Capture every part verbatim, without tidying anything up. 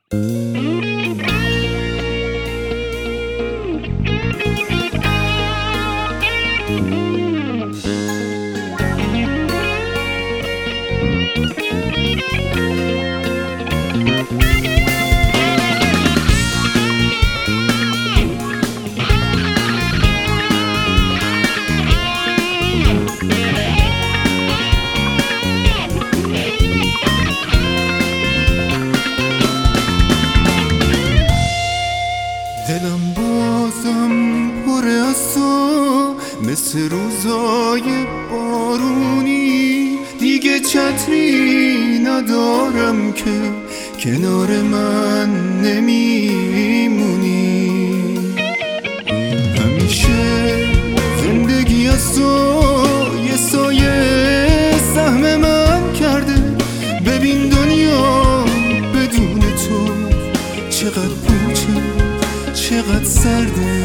دلم بازم پر از تو، مثل روزای بارونی. دیگه چتری ندارم که کنار من نمیمونی. همیشه زندگی از تو یه سایه سهم من کرده. ببین دنیا بدون تو چقدر پوچه، چقدر سرده،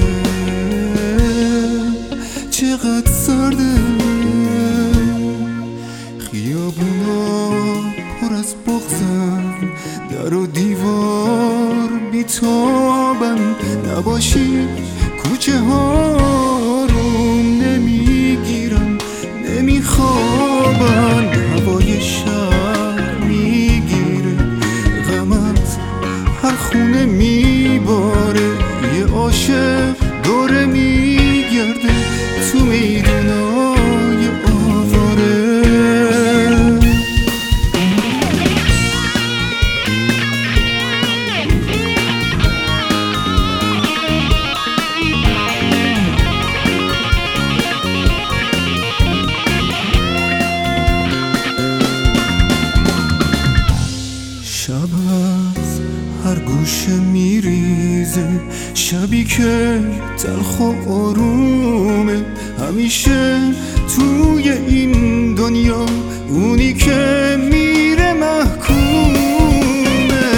چقدر سرده. خیابونا پر از بغضن، در و دیوار بیتابن. نباشی کوچه ها رو نمیگیرن، نمیخوابن. هوای شهر میگیره غمت، هر خونه میباره. یه عاشق دوره میگرده تو میدونای آواره. شب از هر گوشه میریزه، شبی که تلخ و آرومه. همیشه توی این دنیا اونی که میره محکومه.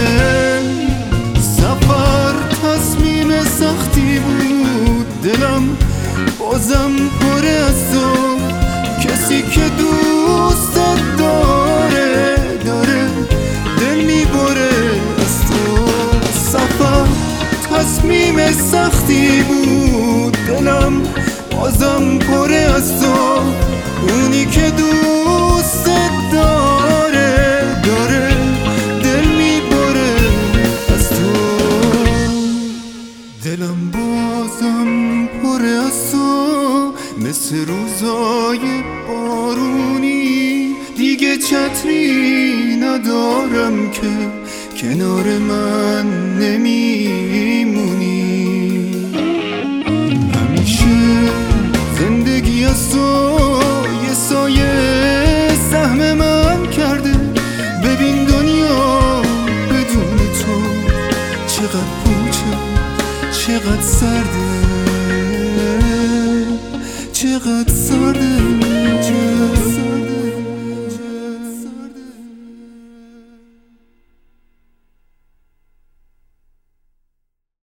سفر تصمیم سختی بود، دلم بازم پر از تو. کسی که دوستت داره داره دل میبره از تو. سفر تصمیم سختی بود، دلم بازم پر از تو. اونی که دوستت داره داره دل میبره از تو. دلم بازم پر از تو، مثل روزای بارونی. دیگه چتری ندارم که کنار من نمیمونی. همیشه زندگی از تو یه سایه سهم من کرده. ببین دنیا بدون تو چقدر پوچه، چقدر سرده، چقدر سرده.